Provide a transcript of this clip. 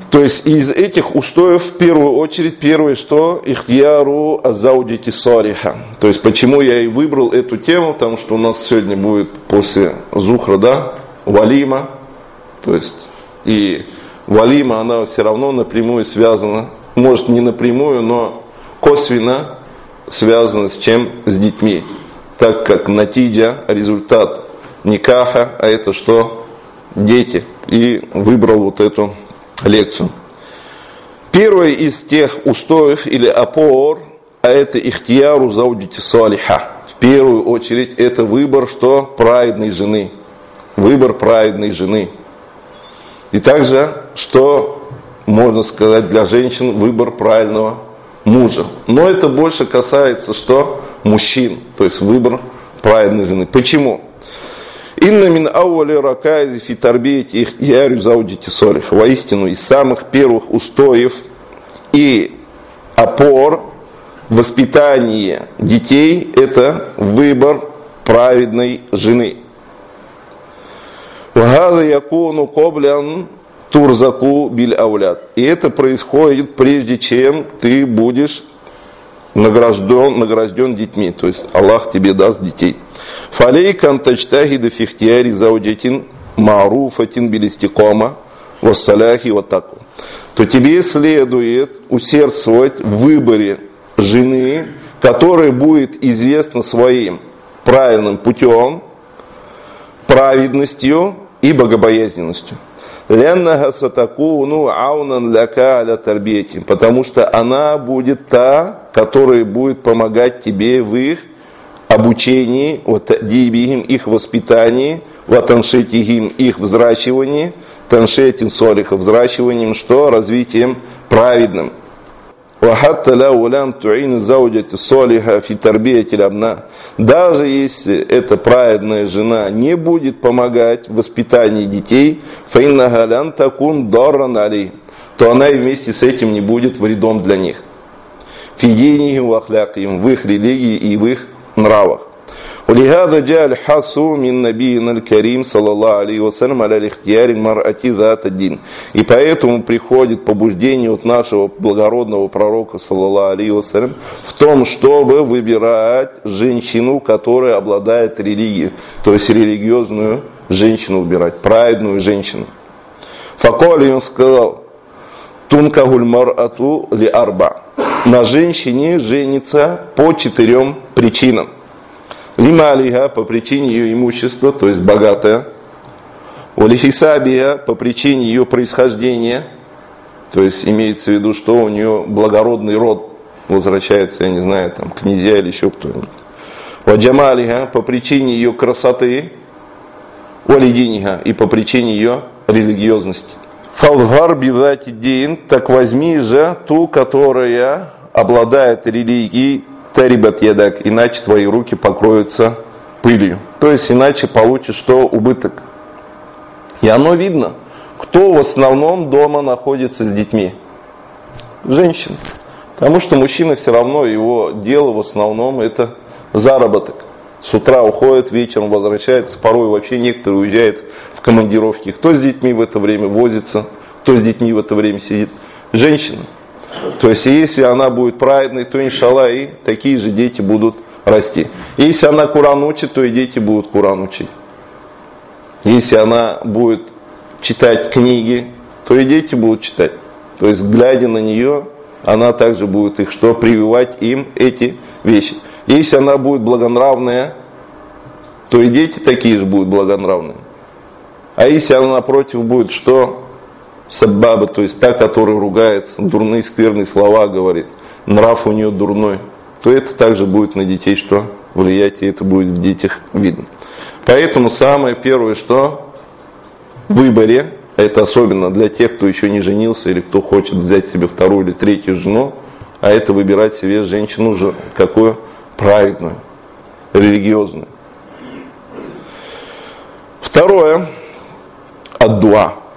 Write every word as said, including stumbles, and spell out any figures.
То есть из этих устоев в первую очередь первое, что ихтияру азауджити салиха. То есть почему я и выбрал эту тему, потому что у нас сегодня будет после зухра, да, валима. То есть и валима, она все равно напрямую связана, может не напрямую, но косвенно связана с чем? С детьми. Так как натиджа, результат никаха, а это что? Дети. И выбрал вот эту лекцию. Первый из тех устоев или опор, а это ихтияру зауджити салиха. В первую очередь это выбор что? Праведной жены. Выбор праведной жены. И также, что можно сказать для женщин, выбор правильного мужа. Но это больше касается что? Мужчин. То есть выбор праведной жены. Почему? Инна мин ауали ракайзи фи тарбиете ихтияру зауджити салиха. Воистину, из самых первых устоев и опор воспитания детей это выбор праведной жены. Вагаза якуну коблян турзаку биль ауляд. И это происходит прежде чем ты будешь награжден, награжден детьми. То есть Аллах тебе даст детей. Фалейкан тачтахида фихтиари зауджатин маруфатин билистикома вассаляхи ватаку. То тебе следует усердствовать в выборе жены, которая будет известна своим правильным путем, праведностью и богобоязненностью. Потому что она будет та, которая будет помогать тебе в их обучении, их воспитании, их взращивании, таншетин солиха, взращиванием, что? Развитием праведным. Даже если эта праведная жена не будет помогать в воспитании детей, то она и вместе с этим не будет вредом для них. В их религии и в их нравах. ولهذا جاء الحث من نبينا الكريم صلى الله عليه وسلم على الاختيار المرأة ذات الدين. И поэтому приходит побуждение от нашего благородного пророка саллаллаху алейхи вассалям в том, чтобы выбирать женщину, которая обладает религией, то есть религиозную женщину выбирать, праведную женщину. Факоли он сказал: тункахуль мар'ату ли арба. На женщине женится по четырем причинам. Лималиха, по причине ее имущества, то есть богатая. Олихисабия, по причине ее происхождения, то есть имеется в виду, что у нее благородный род, возвращается, я не знаю, там, князья или еще кто-нибудь. Ваджамалиха, по причине ее красоты. Олидиниха, и по причине ее религиозности. Фалвар бивати дин, так возьми же ту, которая обладает религией, тарибат ядак, иначе твои руки покроются пылью. То есть иначе получишь что? Убыток. И оно видно, кто в основном дома находится с детьми. Женщины. Потому что мужчина все равно, его дело в основном это заработок. С утра уходит, вечером возвращается, порой вообще некоторые уезжают в командировки. Кто с детьми в это время возится, кто с детьми в это время сидит? Женщина. То есть, если она будет праведной, то, иншаллах, и такие же дети будут расти. Если она Куран учит, то и дети будут Куран учить. Если она будет читать книги, то и дети будут читать. То есть, глядя на нее, она также будет их что? Прививать им эти вещи. Если она будет благонравная, то и дети такие же будут благонравные. А если она напротив будет что? Саббаба, то есть та, которая ругается, дурные скверные слова говорит, нрав у нее дурной, то это также будет на детей что? Влиять, и это будет в детях видно. Поэтому самое первое, что в выборе, это особенно для тех, кто еще не женился или кто хочет взять себе вторую или третью жену, а это выбирать себе женщину же какую? Праведную, религиозную. Второе, ад-дуа.